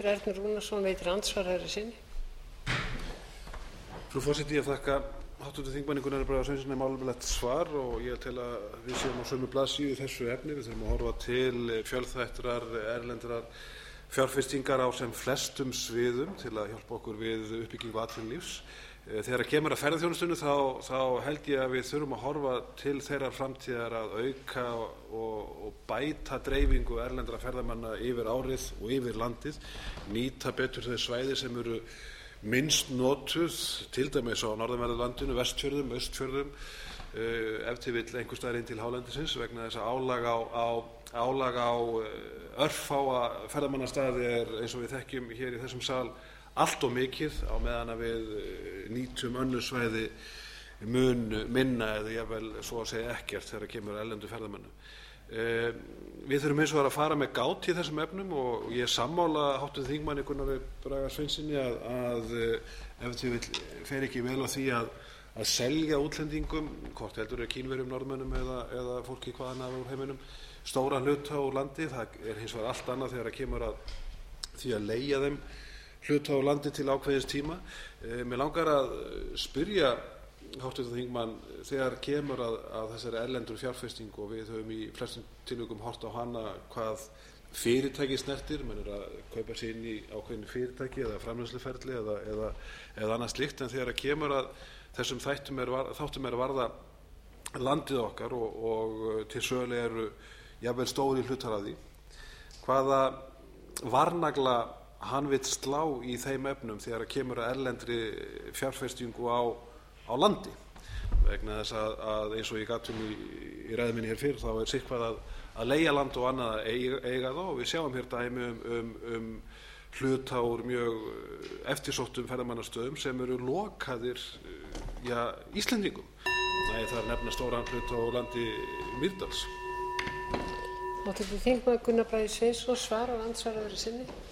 Guðmundur Ernir Rúnarsson veitir andsvar herra sinni. Frú forseti, ég þakka hv. þingmanni Gunnari Braga Sveinssyni málefnalegt svar og ég tel að við séum á sömu blaðsíðu í þessu efni. Við þurfum að horfa til fjölþættrar erlendrar fjárfestingar á sem flestum sviðum til að hjálpa okkur við uppbyggingu atvinnulífs. Þegar kemur að ferðaþjónustunni þá held ég að við þurfum að horfa til þeirrar framtíðar að auka og bæta dreifingu erlendra ferðamanna yfir árið og yfir landið, nýta betur þau svæði sem eru minnst notuð, til dæmis á norðanverðu landinu, Vestfjörðum, Austfjörðum, ef til vill einhvers staðar inn til hálendisins, vegna þess að álag á örfáa ferðamannastaði eins og við þekkjum hér í þessum sal allt of mikið, á meðan að við nýtum önnur svæði mun minna eða jafnvel svo að segja ekkert þegar kemur að erlendu ferðamönnum. Við þurfum hins vegar að fara með gát í þessum efnum og ég sammála hv. þingmanni Gunnari Braga Sveinssyni að ef til vill fer ekki vel á því að selja útlendingum, hvort heldur Kínverjum, Norðmönnum eða fólki hvaðan af úr heiminum, stóra hluta úr landi. Það hins vegar allt annað þegar kemur að því að leigja þeim hluta úr landi til ákveðins tíma. Mig langar að spyrja hv. þingmann, þegar kemur að þessari erlendur fjárfestingu og við höfum í flestum tilvikum horft á hana hvað fyrirtæki snertir, menn að kaupa sér inn í ákveðin fyrirtæki eða framleiðsluferli eða annað slíkt, en þegar kemur að þessum þáttum er varða landið okkar og til sölu eru jafnvel stóri hlutar af því, hvaða varnagla hann vill slá í þeim efnum þegar kemur að erlendri fjárfestingu á landi, vegna þess að eins og ég gat í ræðu minni hér fyrr, þá er sitthvað að leigja land og annað að eiga það, og við sjáum hér dæmi hluta úr mjög eftirsóttum ferðamannastöðum sem eru lokaðir Íslendingum. Það er nefna stóran hluta á landi Mýrdals. Hv. þingmaður Gunnar Bragi Sveinsson svarar andsvar herra sinni.